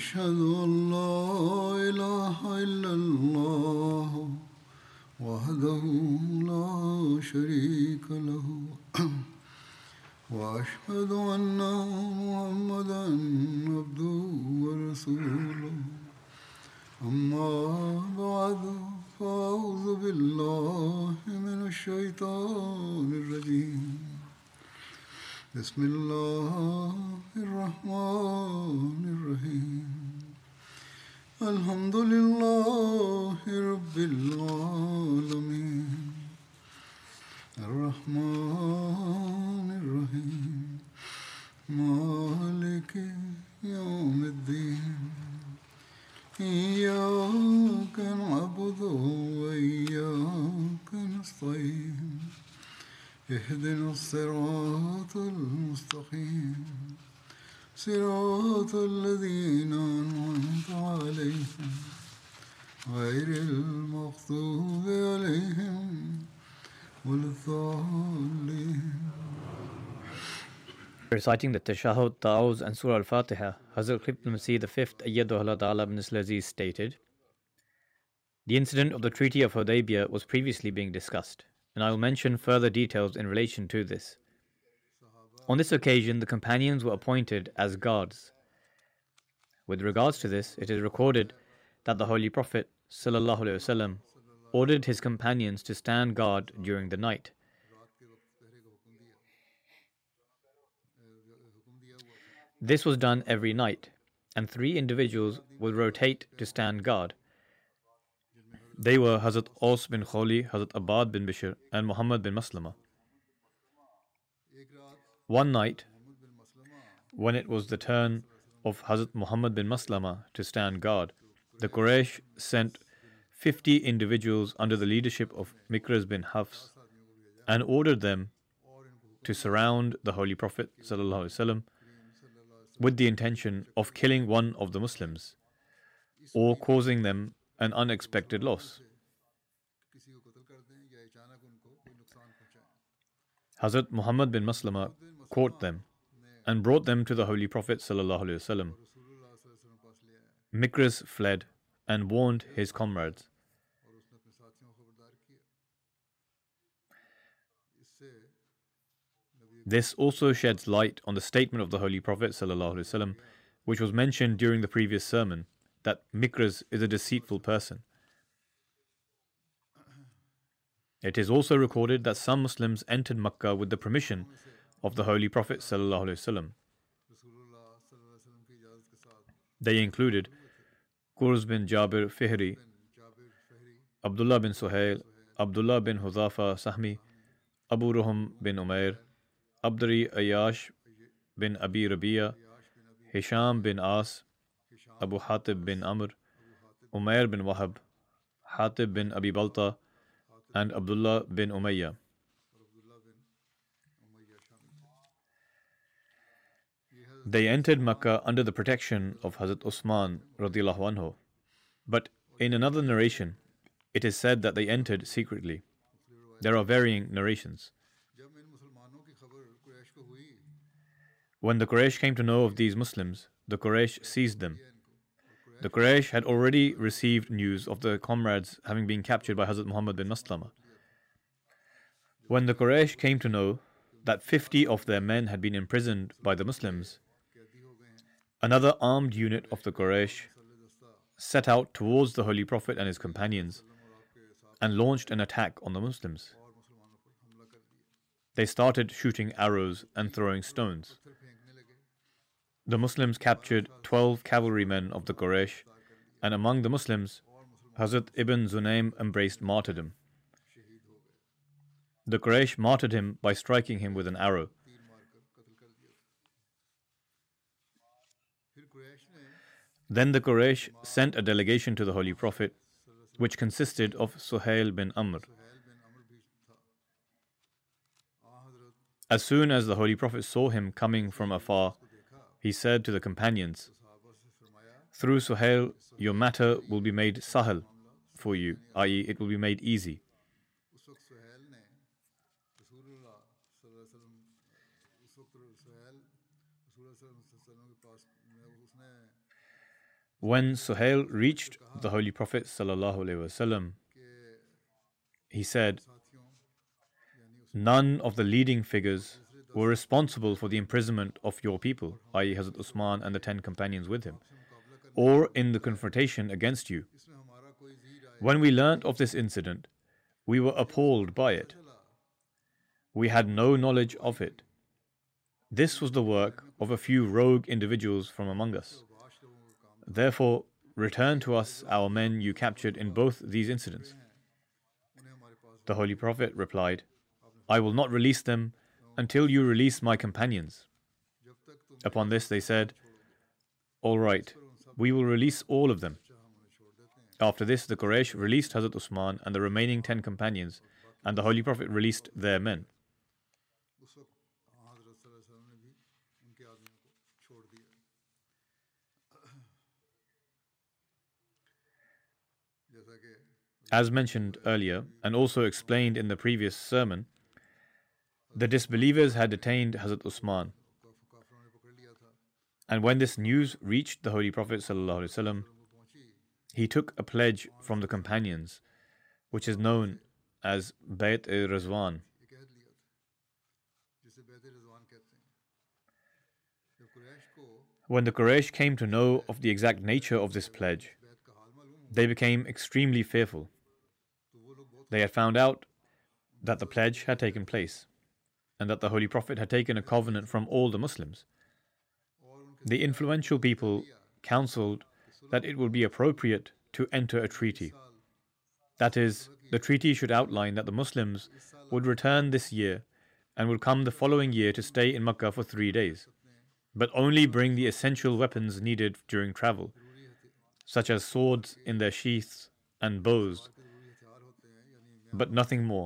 أشهد أن لا إله إلا الله وحده لا شريك له وأشهد أن محمدا عبده ورسوله أما بعد فأعوذ بالله من الشيطان الرجيم بسم الله الرحمن الرحيم الحمد لله رب العالمين الرحمن الرحيم مالك يوم الدين إياك نعبد وإياك نستعين اهدنا الصراط المستقيم صراط الذين أنعمت عليهم غير المغضوب عليهم ولا الضالين. Reciting the Tashahhud, Ta'awuz and Surah Al-Fatiha, Hazrat Qutb al-Masih V Ayyadahu Allah Ta'ala bin Aziz stated, the incident of the Treaty of Hudaybiyah was previously being discussed, and I will mention further details in relation to this. On this occasion, the companions were appointed as guards. With regards to this, it is recorded that the Holy Prophet ﷺ ordered his companions to stand guard during the night. This was done every night, and 3 individuals would rotate to stand guard. They were Hazrat Aus bin Kholi, Hazrat Abbad bin Bishr, and Muhammad bin Maslama. One night, when it was the turn of Hazrat Muhammad bin Maslama to stand guard, the Quraysh sent 50 individuals under the leadership of Mikraz bin Hafs and ordered them to surround the Holy Prophet ﷺ with the intention of killing one of the Muslims or causing them an unexpected loss. Hazrat Muhammad bin Maslama caught them and brought them to the Holy Prophet ﷺ. Mikraz fled and warned his comrades. This also sheds light on the statement of the Holy Prophet ﷺ, which was mentioned during the previous sermon, that Mikraz is a deceitful person. It is also recorded that some Muslims entered Makkah with the permission of the Holy Prophet ﷺ. They included Qurz bin Jabir Fihri, Abdullah bin Suhail, Abdullah bin Huzafa Sahmi, Abu Ruhum bin Umair, Abdari Ayyash bin Abi Rabi'a, Hisham bin As, Abu Hatib bin Amr, Umair bin Wahab, Hatib bin Abi Balta, and Abdullah bin Umayyah. They entered Makkah under the protection of Hazrat Usman radiallahu anhu. But in another narration, it is said that they entered secretly. There are varying narrations. When the Quraysh came to know of these Muslims, the Quraysh seized them. The Quraysh had already received news of the comrades having been captured by Hazrat Muhammad bin Maslama. When the Quraysh came to know that 50 of their men had been imprisoned by the Muslims, another armed unit of the Quraysh set out towards the Holy Prophet and his companions and launched an attack on the Muslims. They started shooting arrows and throwing stones. The Muslims captured 12 cavalrymen of the Quraysh, and among the Muslims, Hazrat Ibn Zunaym embraced martyrdom. The Quraysh martyred him by striking him with an arrow. Then the Quraysh sent a delegation to the Holy Prophet, which consisted of Suhail bin Amr. As soon as the Holy Prophet saw him coming from afar, he said to the companions, "Through Suhail, your matter will be made sahal for you, i.e., it will be made easy." When Suhail reached the Holy Prophet ﷺ, he said, none of the leading figures were responsible for the imprisonment of your people, i.e. Hazrat Usman and the 10 companions with him, or in the confrontation against you. When we learnt of this incident, we were appalled by it. We had no knowledge of it. This was the work of a few rogue individuals from among us. Therefore, return to us our men you captured in both these incidents. The Holy Prophet replied, I will not release them until you release my companions. Upon this they said, all right, we will release all of them. After this, the Quraysh released Hazrat Usman and the remaining 10 companions, and the Holy Prophet released their men. As mentioned earlier, and also explained in the previous sermon, the disbelievers had detained Hazrat Usman. And when this news reached the Holy Prophet ﷺ, he took a pledge from the companions, which is known as Bayt-e-Rizwan. When the Quraysh came to know of the exact nature of this pledge, they became extremely fearful. They had found out that the pledge had taken place, and that the Holy Prophet had taken a covenant from all the Muslims. The influential people counseled that it would be appropriate to enter a treaty. That is, the treaty should outline that the Muslims would return this year and would come the following year to stay in Makkah for 3 days, but only bring the essential weapons needed during travel, such as swords in their sheaths and bows, but nothing more.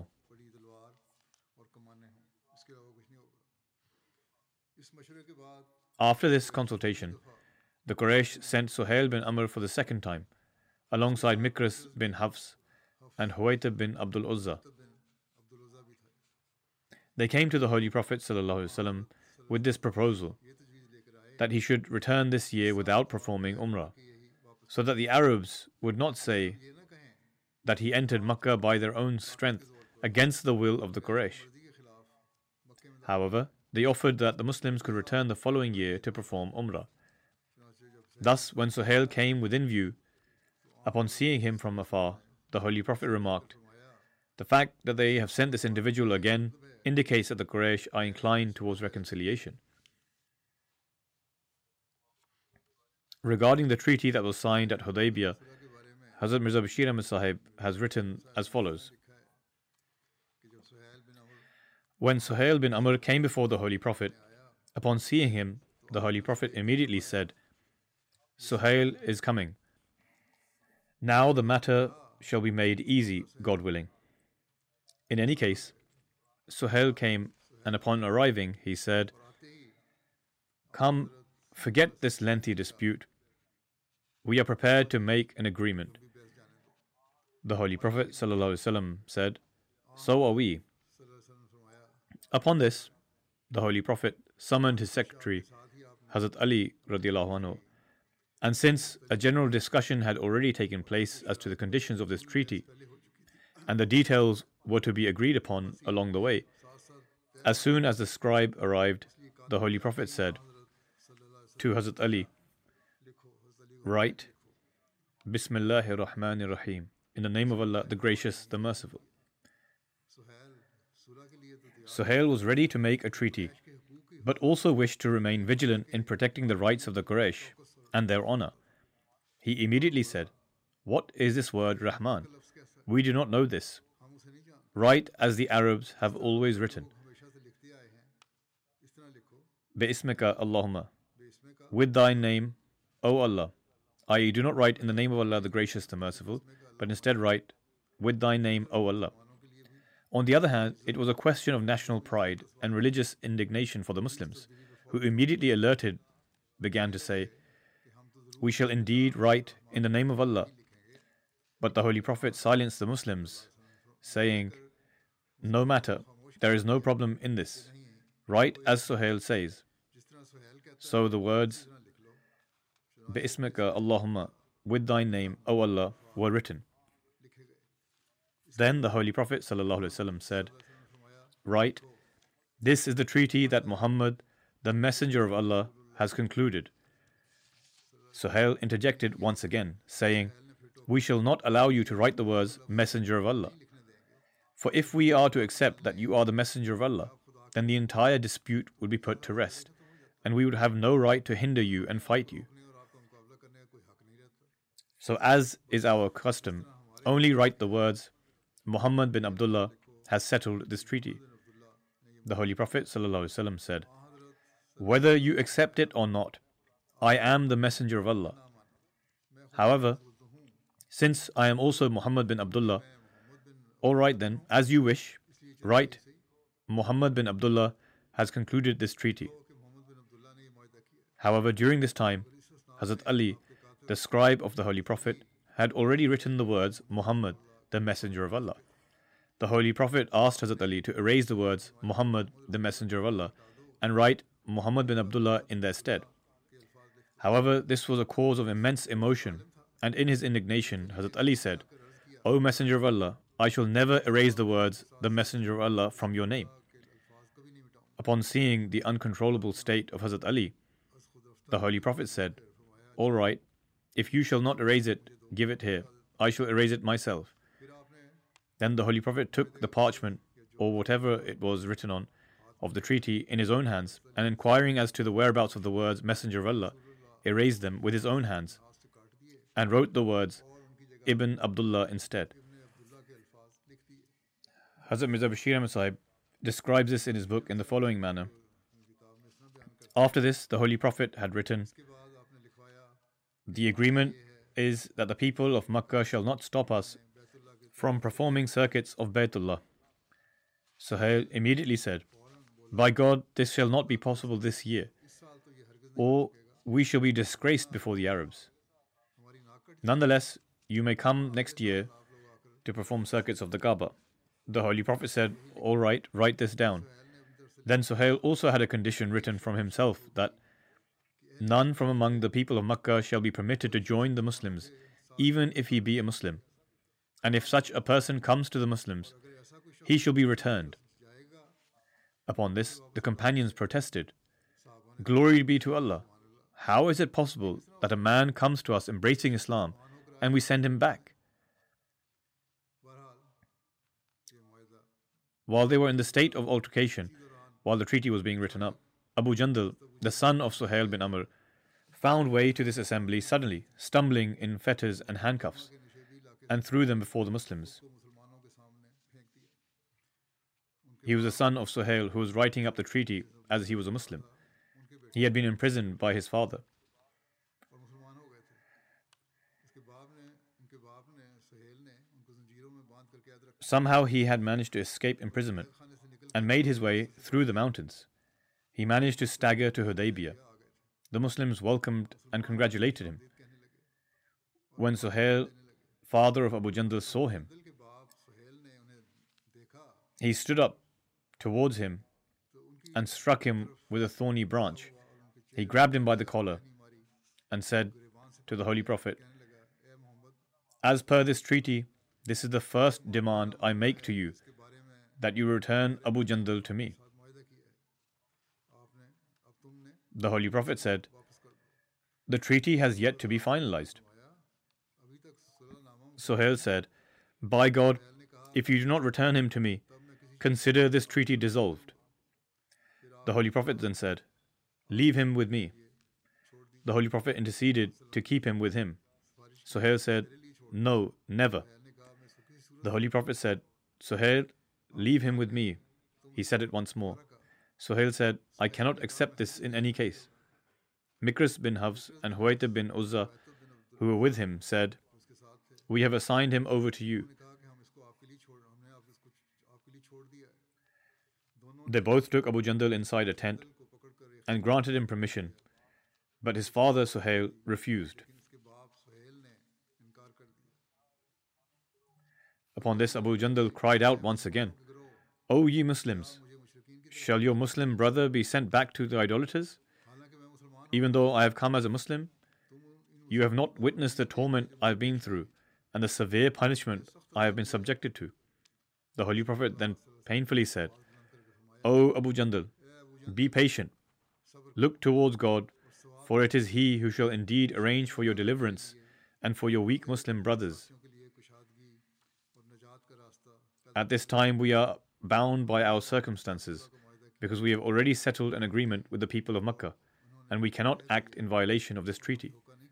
After this consultation, the Quraysh sent Suhail bin Amr for the second time, alongside Mikras bin Hafs and Huwaytib bin Abdul Uzza. They came to the Holy Prophet ﷺ with this proposal, that he should return this year without performing Umrah, so that the Arabs would not say that he entered Makkah by their own strength against the will of the Quraysh. However, they offered that the Muslims could return the following year to perform Umrah. Thus, when Suhail came within view, upon seeing him from afar, the Holy Prophet remarked, the fact that they have sent this individual again indicates that the Quraysh are inclined towards reconciliation. Regarding the treaty that was signed at Hudaybiyah, Hazrat Mirza Bashir Ahmad Sahib has written as follows. When Suhail bin Amr came before the Holy Prophet, upon seeing him, the Holy Prophet immediately said, Suhail is coming. Now the matter shall be made easy, God willing. In any case, Suhail came, and upon arriving, he said, come, forget this lengthy dispute. We are prepared to make an agreement. The Holy Prophet ﷺ said, so are we. Upon this, the Holy Prophet summoned his secretary, Hazrat Ali radiallahu anhu, and since a general discussion had already taken place as to the conditions of this treaty, and the details were to be agreed upon along the way, as soon as the scribe arrived, the Holy Prophet said to Hazrat Ali, write, Bismillahir Rahmanir Rahim, in the name of Allah, the Gracious, the Merciful. Suhail was ready to make a treaty, but also wished to remain vigilant in protecting the rights of the Quraysh and their honor. He immediately said, what is this word Rahman? We do not know this. Write as the Arabs have always written. Bi'ismika Allahumma. With thy name, O Allah. I.e., do not write in the name of Allah, the Gracious, the Merciful, but instead write, with thy name, O Allah. On the other hand, it was a question of national pride and religious indignation for the Muslims, who immediately alerted, began to say, we shall indeed write in the name of Allah. But the Holy Prophet silenced the Muslims, saying, no matter, there is no problem in this. Write as Suhail says. So the words, Bi'ismika Allahumma, with thy name, O Allah, were written. Then the Holy Prophet ﷺ said, Write, this is the treaty that Muhammad, the Messenger of Allah, has concluded. Suhail interjected once again, saying, We shall not allow you to write the words Messenger of Allah. For if we are to accept that you are the Messenger of Allah, then the entire dispute would be put to rest, and we would have no right to hinder you and fight you. So as is our custom, only write the words, Muhammad bin Abdullah has settled this treaty. The Holy Prophet ﷺ said, Whether you accept it or not, I am the Messenger of Allah. However, since I am also Muhammad bin Abdullah, all right then, as you wish, write, Muhammad bin Abdullah has concluded this treaty. However, during this time, Hazrat Ali, the scribe of the Holy Prophet, had already written the words Muhammad, the Messenger of Allah. The Holy Prophet asked Hazrat Ali to erase the words Muhammad, the Messenger of Allah, and write Muhammad bin Abdullah in their stead. However, this was a cause of immense emotion, and in his indignation, Hazrat Ali said, O Messenger of Allah, I shall never erase the words the Messenger of Allah from your name. Upon seeing the uncontrollable state of Hazrat Ali, the Holy Prophet said, All right, if you shall not erase it, give it here. I shall erase it myself. Then the Holy Prophet took the parchment, or whatever it was written on, of the treaty in his own hands, and inquiring as to the whereabouts of the words Messenger of Allah, erased them with his own hands, and wrote the words Ibn Abdullah instead. Hazrat Mirza Bashir Ahmad Sahib describes this in his book in the following manner. After this, the Holy Prophet had written, The agreement is that the people of Makkah shall not stop us from performing circuits of Baytullah. Suhail immediately said, By God, this shall not be possible this year, or we shall be disgraced before the Arabs. Nonetheless, you may come next year to perform circuits of the Kaaba. The Holy Prophet said, All right, write this down. Then Suhail also had a condition written from himself that none from among the people of Makkah shall be permitted to join the Muslims, even if he be a Muslim. And if such a person comes to the Muslims, he shall be returned. Upon this, the companions protested, Glory be to Allah! How is it possible that a man comes to us embracing Islam and we send him back? While they were in the state of altercation, while the treaty was being written up, Abu Jandal, the son of Suhail bin Amr, found way to this assembly suddenly, stumbling in fetters and handcuffs, and threw them before the Muslims. He was the son of Suhail who was writing up the treaty as he was a Muslim. He had been imprisoned by his father. Somehow he had managed to escape imprisonment and made his way through the mountains. He managed to stagger to Hudaybiyah. The Muslims welcomed and congratulated him. When Suhail, father of Abu Jandal, saw him, he stood up towards him and struck him with a thorny branch. He grabbed him by the collar and said to the Holy Prophet, As per this treaty, this is the first demand I make to you, that you return Abu Jandal to me. The Holy Prophet said, The treaty has yet to be finalized. Suhail said, By God, if you do not return him to me, consider this treaty dissolved. The Holy Prophet then said, Leave him with me. The Holy Prophet interceded to keep him with him. Suhail said, No, never. The Holy Prophet said, Suhail, leave him with me. He said it once more. Suhail said, I cannot accept this in any case. Mikras bin Hafs and Huwaytib bin Uzza, who were with him, said, We have assigned him over to you. They both took Abu Jandal inside a tent and granted him permission, but his father Suhail refused. Upon this, Abu Jandal cried out once again, O ye Muslims, shall your Muslim brother be sent back to the idolaters? Even though I have come as a Muslim, You have not witnessed the torment I have been through and the severe punishment I have been subjected to. The Holy Prophet then painfully said, O Abu Jandal, be patient. Look towards God, for it is He who shall indeed arrange for your deliverance and for your weak Muslim brothers. At this time, we are bound by our circumstances because we have already settled an agreement with the people of Makkah, and we cannot act in violation of this treaty.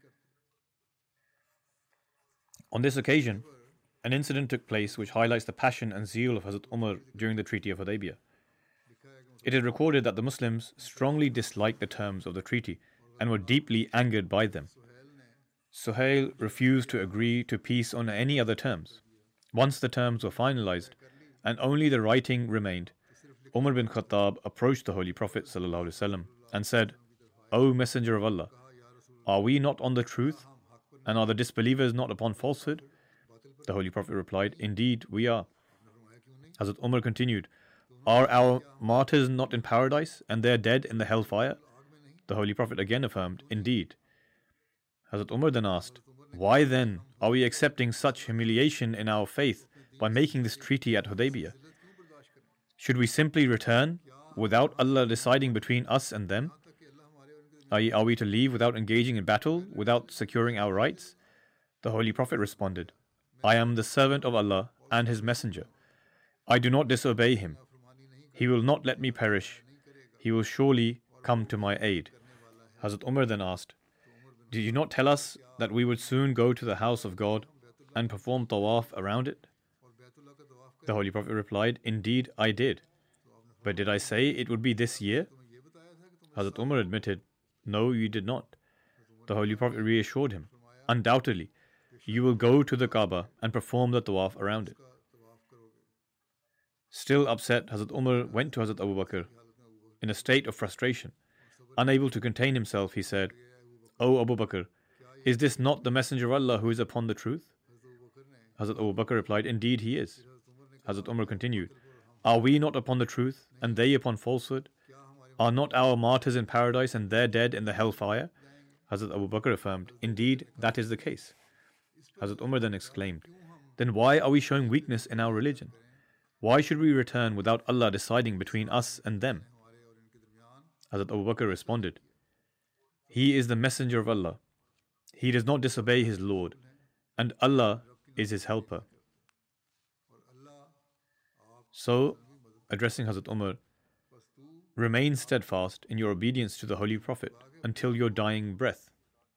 On this occasion, an incident took place which highlights the passion and zeal of Hazrat Umar during the Treaty of Hudaybiyah. It is recorded that the Muslims strongly disliked the terms of the treaty and were deeply angered by them. Suhail refused to agree to peace on any other terms. Once the terms were finalized and only the writing remained, Umar bin Khattab approached the Holy Prophet ﷺ and said, O Messenger of Allah, are we not on the truth, and are the disbelievers not upon falsehood? The Holy Prophet replied, Indeed, we are. Hazrat Umar continued, Are our martyrs not in paradise and they are dead in the hellfire? The Holy Prophet again affirmed, Indeed. Hazrat Umar then asked, Why then are we accepting such humiliation in our faith by making this treaty at Hudaybiyah? Should we simply return without Allah deciding between us and them? i.e., are we to leave without engaging in battle, without securing our rights? The Holy Prophet responded, I am the servant of Allah and His Messenger. I do not disobey Him. He will not let me perish. He will surely come to my aid. Hazrat Umar then asked, Did you not tell us that we would soon go to the house of God and perform tawaf around it? The Holy Prophet replied, Indeed, I did. But did I say it would be this year? Hazrat Umar admitted, No, you did not. The Holy Prophet reassured him, Undoubtedly, you will go to the Kaaba and perform the tawaf around it. Still upset, Hazrat Umar went to Hazrat Abu Bakr in a state of frustration. Unable to contain himself, he said, O Abu Bakr, is this not the Messenger of Allah who is upon the truth? Hazrat Abu Bakr replied, Indeed, he is. Hazrat Umar continued, Are we not upon the truth and they upon falsehood? Are not our martyrs in paradise and they dead in the hellfire? Hazrat Abu Bakr affirmed, Indeed, that is the case. Hazrat Umar then exclaimed, Then why are we showing weakness in our religion? Why should we return without Allah deciding between us and them? Hazrat Abu Bakr responded, He is the Messenger of Allah. He does not disobey His Lord, and Allah is His helper. So, addressing Hazrat Umar, remain steadfast in your obedience to the Holy Prophet until your dying breath.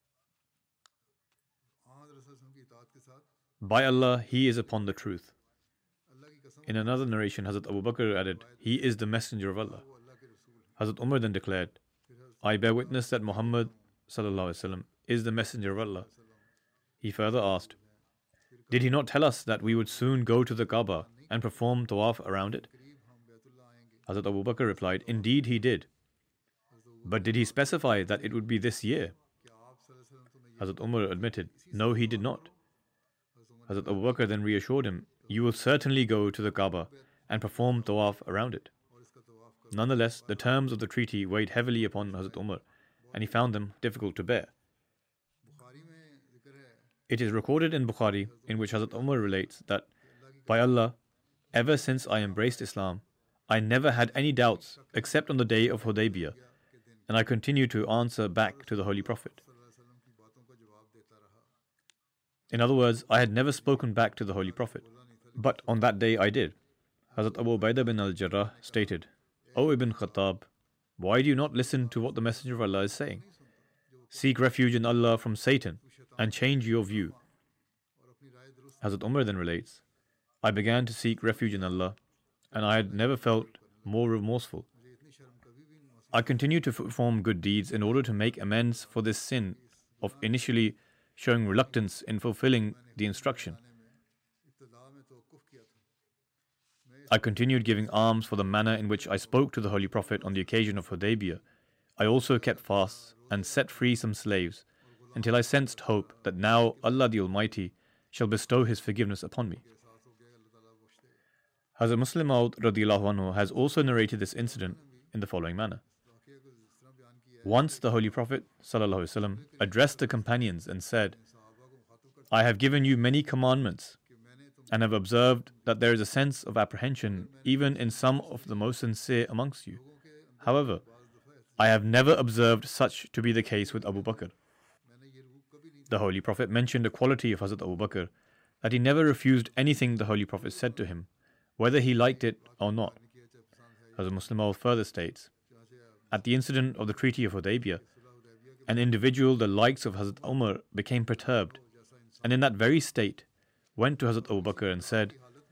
By Allah, he is upon the truth. In another narration, Hazrat Abu Bakr added, He is the Messenger of Allah. Hazrat Umar then declared, I bear witness that Muhammad ﷺ is the Messenger of Allah. He further asked, Did he not tell us that we would soon go to the Kaaba and perform tawaf around it? Hazrat Abu Bakr replied, Indeed he did. But did he specify that it would be this year? Hazrat Umar admitted, No, he did not. Hazrat Abu Bakr then reassured him, You will certainly go to the Kaaba and perform tawaf around it. Nonetheless, the terms of the treaty weighed heavily upon Hazrat Umar, and he found them difficult to bear. It is recorded in Bukhari, in which Hazrat Umar relates that, By Allah, ever since I embraced Islam, I never had any doubts except on the day of Hudaybiyah, and I continue to answer back to the Holy Prophet. In other words, I had never spoken back to the Holy Prophet, but on that day I did. Hazrat Abu Ubaidah bin al-Jarrah stated, O Ibn Khattab, why do you not listen to what the Messenger of Allah is saying? Seek refuge in Allah from Satan and change your view. Hazrat Umar then relates, I began to seek refuge in Allah, and I had never felt more remorseful. I continued to perform good deeds in order to make amends for this sin of initially showing reluctance in fulfilling the instruction. I continued giving alms for the manner in which I spoke to the Holy Prophet on the occasion of Hudaybiyah. I also kept fasts and set free some slaves until I sensed hope that now Allah the Almighty shall bestow His forgiveness upon me. Hazrat Muslim Maud radiyallahu anhu has also narrated this incident in the following manner. Once the Holy Prophet ﷺ addressed the companions and said, I have given you many commandments and have observed that there is a sense of apprehension even in some of the most sincere amongst you. However, I have never observed such to be the case with Abu Bakr. The Holy Prophet mentioned a quality of Hazrat Abu Bakr, that he never refused anything the Holy Prophet said to him, whether he liked it or not. Hazrat Muslim Maud further states, at the incident of the Treaty of Hudaybiyah, an individual the likes of Hazrat Umar became perturbed, and in that very state went to Hazrat Abu Bakr and said,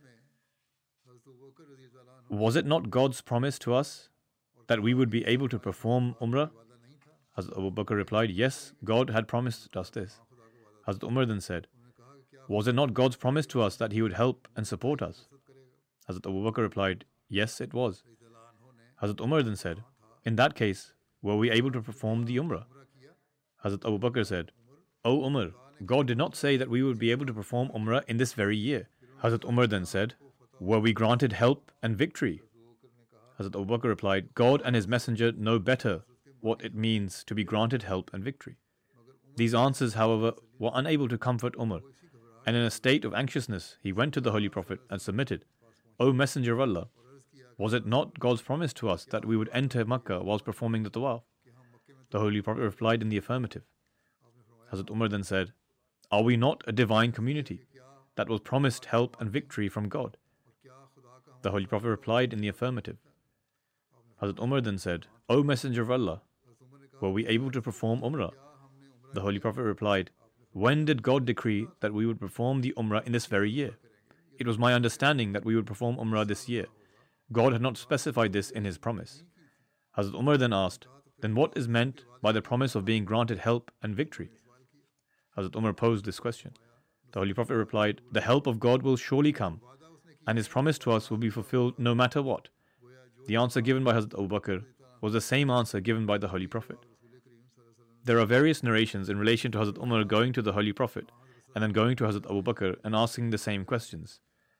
was it not God's promise to us that we would be able to perform Umrah? Hazrat Abu Bakr replied, yes, God had promised us this. Hazrat Umar then said, was it not God's promise to us that He would help and support us? Hazrat Abu Bakr replied, yes, it was. Hazrat Umar then said, in that case, were we able to perform the Umrah? Hazrat Abu Bakr said, O Umar, God did not say that we would be able to perform Umrah in this very year. Hazrat Umar then said, were we granted help and victory? Hazrat Abu Bakr replied, God and His Messenger know better what it means to be granted help and victory. These answers, however, were unable to comfort Umar, and in a state of anxiousness, he went to the Holy Prophet and submitted, O Messenger of Allah, was it not God's promise to us that we would enter Makkah whilst performing the tawaf? The Holy Prophet replied in the affirmative. Hazrat Umar then said, are we not a divine community that was promised help and victory from God? The Holy Prophet replied in the affirmative. Hazrat Umar then said, O Messenger of Allah, were we able to perform Umrah? The Holy Prophet replied, when did God decree that we would perform the Umrah in this very year? It was my understanding that we would perform Umrah this year. God had not specified this in His promise. Hazrat Umar then asked, then what is meant by the promise of being granted help and victory? Hazrat Umar posed this question. The Holy Prophet replied, the help of God will surely come, and His promise to us will be fulfilled no matter what. The answer given by Hazrat Abu Bakr was the same answer given by the Holy Prophet. There are various narrations in relation to Hazrat Umar going to the Holy Prophet and then going to Hazrat Abu Bakr and asking the same questions.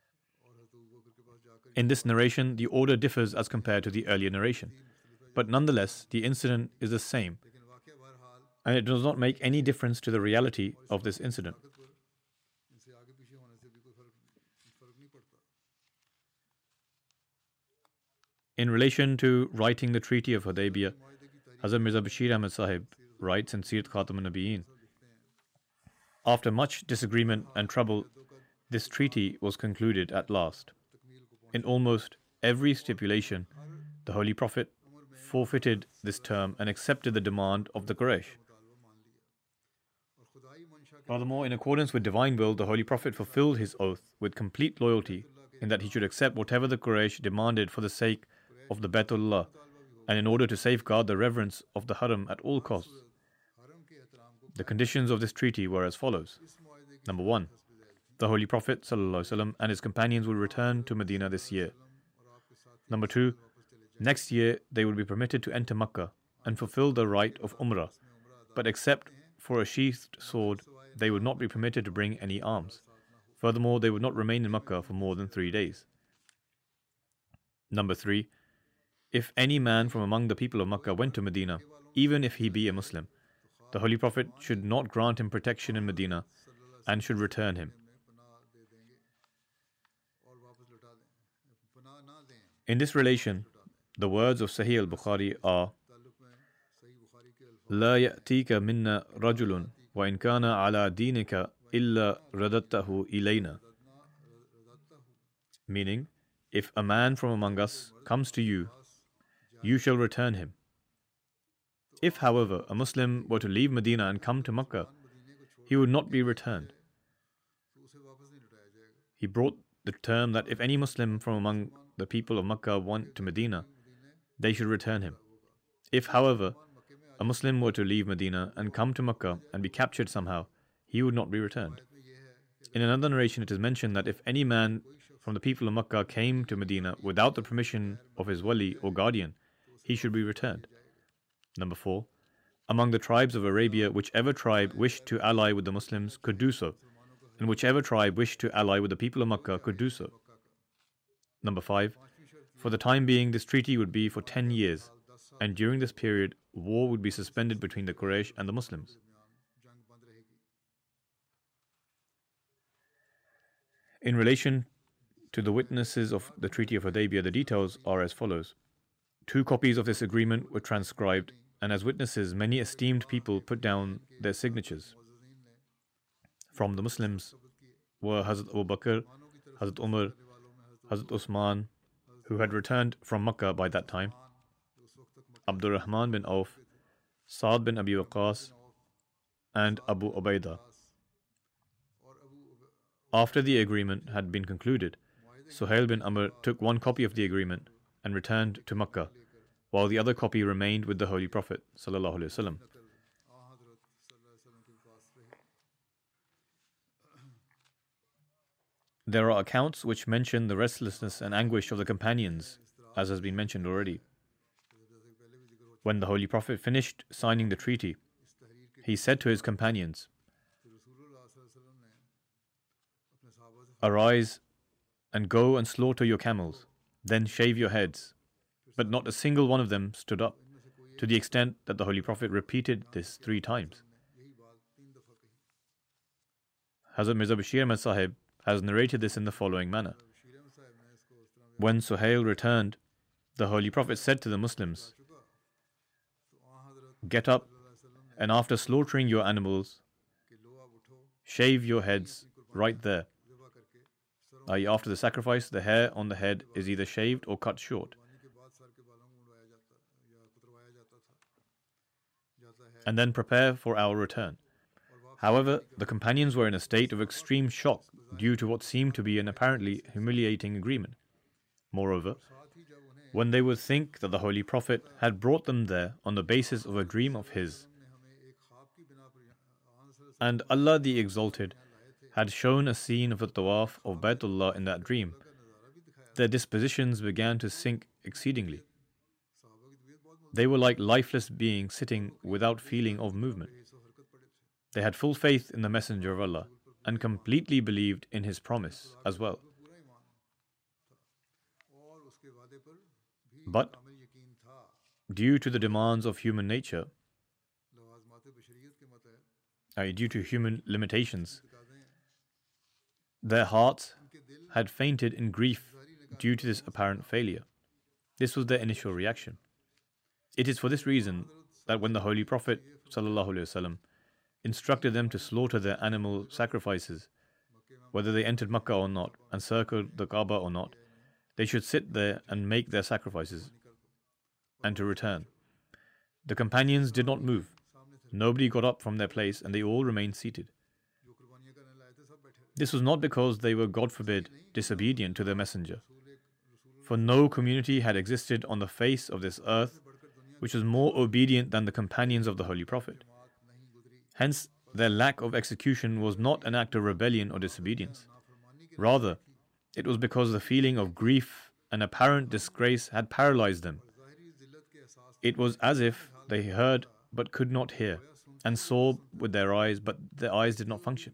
In this narration, the order differs as compared to the earlier narration, but nonetheless, the incident is the same, and it does not make any difference to the reality of this incident. In relation to writing the Treaty of Hudaybiyah, Hazrat Mirza Bashir Ahmad Sahib writes in Sirat Khatam an-Nabiyeen, after much disagreement and trouble, this treaty was concluded at last. In almost every stipulation, the Holy Prophet forfeited this term and accepted the demand of the Quraysh. Furthermore, in accordance with divine will, the Holy Prophet fulfilled his oath with complete loyalty in that he should accept whatever the Quraysh demanded for the sake of the Baytullah and in order to safeguard the reverence of the Haram at all costs. The conditions of this treaty were as follows. Number 1. The Holy Prophet ﷺ and his companions will return to Medina this year. Number 2. Next year they will be permitted to enter Makkah and fulfill the rite of Umrah, but except for a sheathed sword, they would not be permitted to bring any arms. Furthermore, they would not remain in Makkah for more than 3 days. Number 3. If any man from among the people of Makkah went to Medina, even if he be a Muslim, the Holy Prophet should not grant him protection in Medina and should return him. In this relation, the words of Sahih al-Bukhari are, لا يأتيك منا رجل وإن كان على دينك إلا رددته إلينا. Meaning, if a man from among us comes to you, you shall return him. If, however, a Muslim were to leave Medina and come to Makkah, he would not be returned. He brought the term that if any Muslim from among the people of Makkah went to Medina, they should return him. If, however, a Muslim were to leave Medina and come to Makkah and be captured somehow, he would not be returned. In another narration, it is mentioned that if any man from the people of Makkah came to Medina without the permission of his wali or guardian, he should be returned. Number 4. Among the tribes of Arabia, whichever tribe wished to ally with the Muslims could do so, and whichever tribe wished to ally with the people of Makkah could do so. Number 5. For the time being, this treaty would be for 10 years, and during this period, war would be suspended between the Quraysh and the Muslims. In relation to the witnesses of the Treaty of Hudaybiyah, the details are as follows. 2 copies of this agreement were transcribed, and as witnesses, many esteemed people put down their signatures. From the Muslims were Hazrat Abu Bakr, Hazrat Umar, Hazrat Usman, who had returned from Makkah by that time, Abdul Rahman bin Auf, Saad bin Abi Waqqas, and Abu Ubaidah. After the agreement had been concluded, Suhail bin Amr took 1 copy of the agreement and returned to Makkah, while the other copy remained with the Holy Prophet ﷺ. There are accounts which mention the restlessness and anguish of the companions, as has been mentioned already. When the Holy Prophet finished signing the treaty, he said to his companions, "Arise and go and slaughter your camels, then shave your heads." But not a single one of them stood up, to the extent that the Holy Prophet repeated this 3 times. Hazrat Mirza Bashir Ahmad Sahib has narrated this in the following manner. When Suhail returned, the Holy Prophet said to the Muslims, "Get up, and after slaughtering your animals, shave your heads right there." i.e., after the sacrifice, the hair on the head is either shaved or cut short. And then prepare for our return. However, the companions were in a state of extreme shock due to what seemed to be an apparently humiliating agreement. Moreover, when they would think that the Holy Prophet had brought them there on the basis of a dream of his, and Allah the Exalted had shown a scene of the tawaf of Baytullah in that dream, their dispositions began to sink exceedingly. They were like lifeless beings sitting without feeling of movement. They had full faith in the Messenger of Allah and completely believed in his promise as well. But due to the demands of human nature, due to human limitations, their hearts had fainted in grief due to this apparent failure. This was their initial reaction. It is for this reason that when the Holy Prophet ﷺ instructed them to slaughter their animal sacrifices, whether they entered Makkah or not and circled the Kaaba or not, they should sit there and make their sacrifices and to return. The companions did not move. Nobody got up from their place and they all remained seated. This was not because they were, God forbid, disobedient to their messenger. For no community had existed on the face of this earth which was more obedient than the companions of the Holy Prophet. Hence, their lack of execution was not an act of rebellion or disobedience. Rather, it was because the feeling of grief and apparent disgrace had paralyzed them. It was as if they heard but could not hear, and saw with their eyes but their eyes did not function.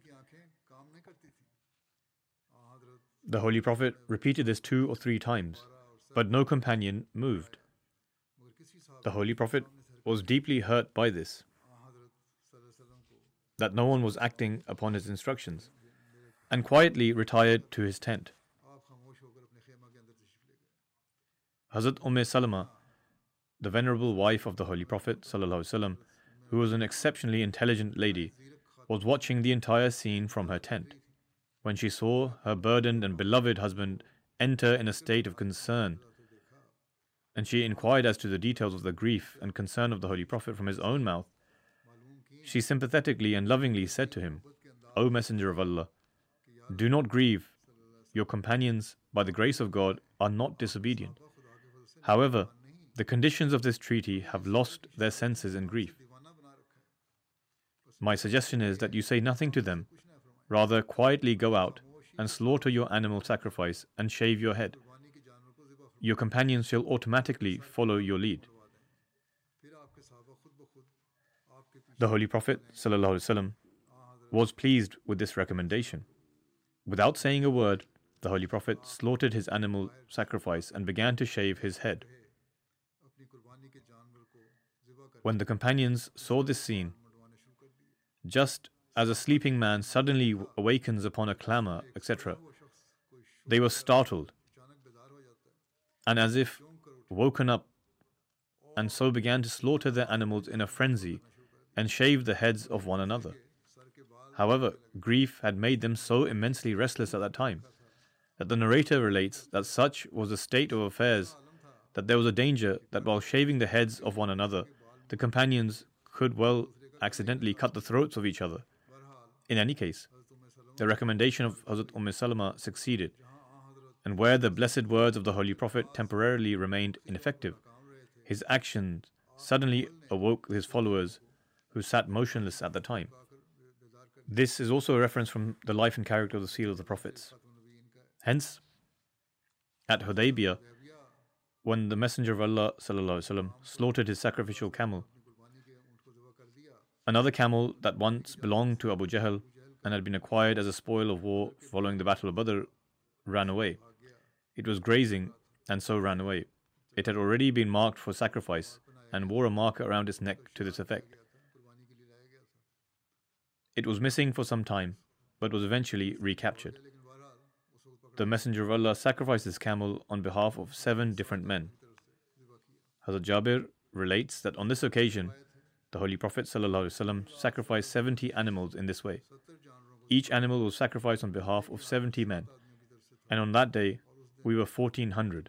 The Holy Prophet repeated this 2 or 3 times, but no companion moved. The Holy Prophet was deeply hurt by this, that no one was acting upon his instructions, and quietly retired to his tent. Hazrat Salama, the venerable wife of the Holy Prophet ﷺ, who was an exceptionally intelligent lady, was watching the entire scene from her tent. When she saw her burdened and beloved husband enter in a state of concern, and she inquired as to the details of the grief and concern of the Holy Prophet from his own mouth, she sympathetically and lovingly said to him, "O Messenger of Allah, do not grieve. Your companions, by the grace of God, are not disobedient. However, the conditions of this treaty have lost their senses in grief. My suggestion is that you say nothing to them. Rather, quietly go out and slaughter your animal sacrifice and shave your head. Your companions shall automatically follow your lead." The Holy Prophet ﷺ was pleased with this recommendation. Without saying a word, the Holy Prophet slaughtered his animal sacrifice and began to shave his head. When the companions saw this scene, just as a sleeping man suddenly awakens upon a clamor, etc., they were startled and as if woken up, and so began to slaughter their animals in a frenzy and shave the heads of one another. However, grief had made them so immensely restless at that time that the narrator relates that such was the state of affairs that there was a danger that while shaving the heads of one another, the companions could well accidentally cut the throats of each other. In any case, the recommendation of Hazrat Salama succeeded, and where the blessed words of the Holy Prophet temporarily remained ineffective, his actions suddenly awoke his followers who sat motionless at the time. This is also a reference from the life and character of the seal of the prophets. Hence, at Hudaybiyah, when the Messenger of Allah slaughtered his sacrificial camel, another camel that once belonged to Abu Jahl and had been acquired as a spoil of war following the Battle of Badr ran away. It was grazing and so ran away. It had already been marked for sacrifice and wore a marker around its neck to this effect. It was missing for some time, but was eventually recaptured. The Messenger of Allah sacrificed his camel on behalf of 7 different men. Hazrat Jabir relates that on this occasion, the Holy Prophet ﷺ sacrificed 70 animals in this way. Each animal was sacrificed on behalf of 70 men, and on that day, we were 1,400.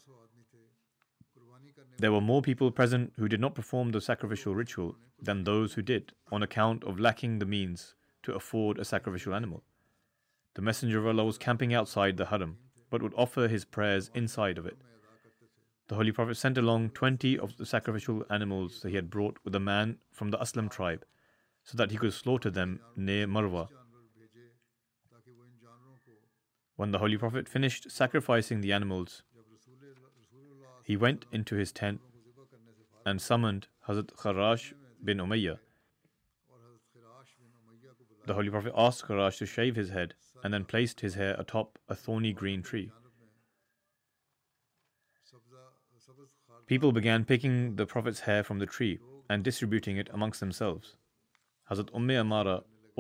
There were more people present who did not perform the sacrificial ritual than those who did, on account of lacking the means to afford a sacrificial animal. The Messenger of Allah was camping outside the haram, but would offer his prayers inside of it. The Holy Prophet sent along 20 of the sacrificial animals that he had brought with a man from the Aslam tribe, so that he could slaughter them near Marwa. When the Holy Prophet finished sacrificing the animals, he went into his tent and summoned Hazrat Kharash bin Umayyah. The Holy Prophet asked Kharash to shave his head and then placed his hair atop a thorny green tree. People began picking the Prophet's hair from the tree and distributing it amongst themselves. Hazrat Amara